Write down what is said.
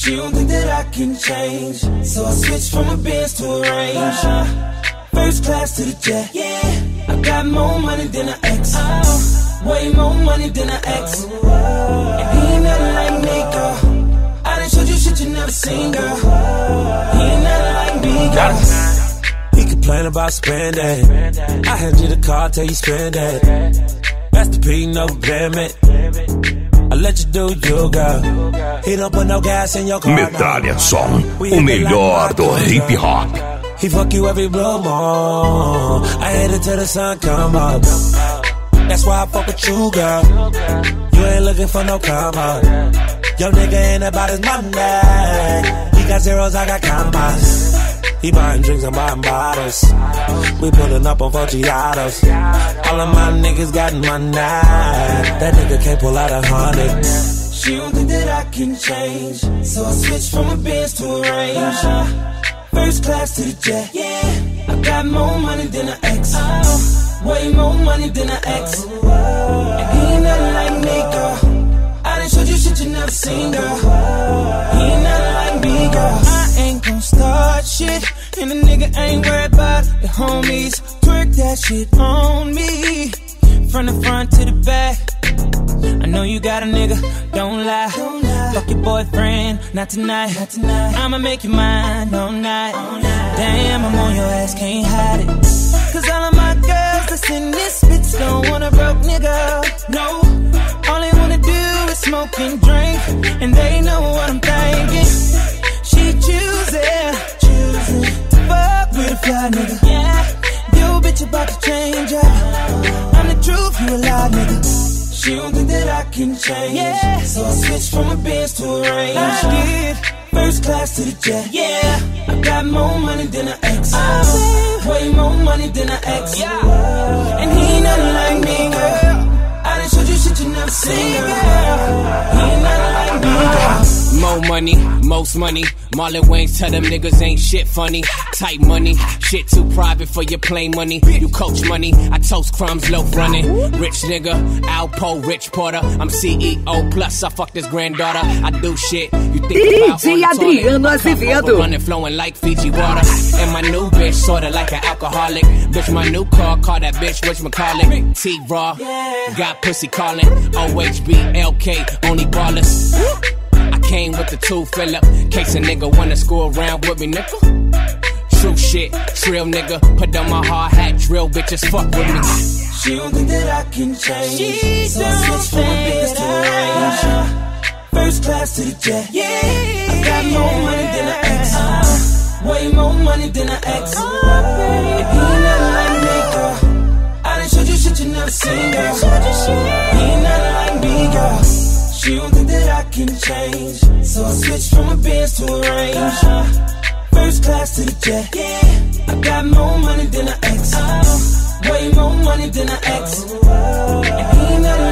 She don't think that I can change, so I switched from a Benz to a Range. First class to the jet, yeah. I got more money than an ex, way more money than an ex. And he ain't nothing like me, girl. I done showed you shit you never seen, girl. He ain't nothing like me, girl. He complain about spending. I hand you the car till you spend it. Master P, no limit. I let you do you, girl. He don't put no gas in your car. Medalha Som, o melhor do hip hop. He fuck you every blue moon. I hate it till the sun come up. That's why I fuck with you, girl. You ain't looking for no come up. Yo nigga ain't about his money. He got zeros, I got commas. He buying drinks, I'm buying bottles. We pulling up on 4 Giados. All of my niggas got money. That nigga can't pull out 100. She don't think that I can change, so I switched from a Benz to a Range. First class to the jet, yeah. I got more money than an ex, way more money than an ex. And he ain't nothing like me, girl. I done showed you shit you never seen, girl. He ain't nothing like me, girl. I ain't gon' start shit, and the nigga ain't worried about the homies. Twerk that shit on me, from the front to the back. I know you got a nigga, don't lie. Fuck your boyfriend, not tonight. I'ma make you mine all night. Damn, I'm on your ass, can't hide it. Cause all of my girls that's in this bitch don't want a broke nigga, no. All they wanna do is smoke and drink, and they know what I'm thinking. She choosing to fuck with a fly nigga, yeah. Yo bitch about to change up. I'm the truth, you a lie nigga. She don't think that I can change, yeah. So I switched from a Benz to a Range. I did. First class to the jet, yeah. I got more money than an ex, way more money than an ex, yeah. And he ain't nothing like me, girl. I done showed you shit you never seen, girl. He ain't nothing like me, girl. More money, most money. Marlon Wayans tell them niggas ain't shit funny. Tight money, shit too private for your plain money. You coach money, I toast crumbs, loaf running. Rich nigga, Alpo, Rich Porter. I'm CEO plus I fuck this granddaughter. I do shit you think about DJ Adriano Azevedo. Running, flowing like Fiji water. And my new bitch sorta like an alcoholic. Bitch, my new car, call that bitch Rich McCullough. T-Raw, got pussy calling. OHB, LK, only ballers. Came with the two fill up, case a nigga wanna screw around with me, nigga. True shit, trill nigga, put on my hard hat, drill bitches fuck with me. She don't think that I can change, so I switched from a Benz to a Range. First class to the jet, yeah. I got more money than an ex, way more money than an ex. And he ain't nothing like me, girl. I done showed you shit you never seen, girl. He ain't nothing like me, girl. She don't think that I can change, so I switched from a Benz to a Range. First class to the jet, yeah. I got more money than an ex, way more money than an ex. And he ain't nothing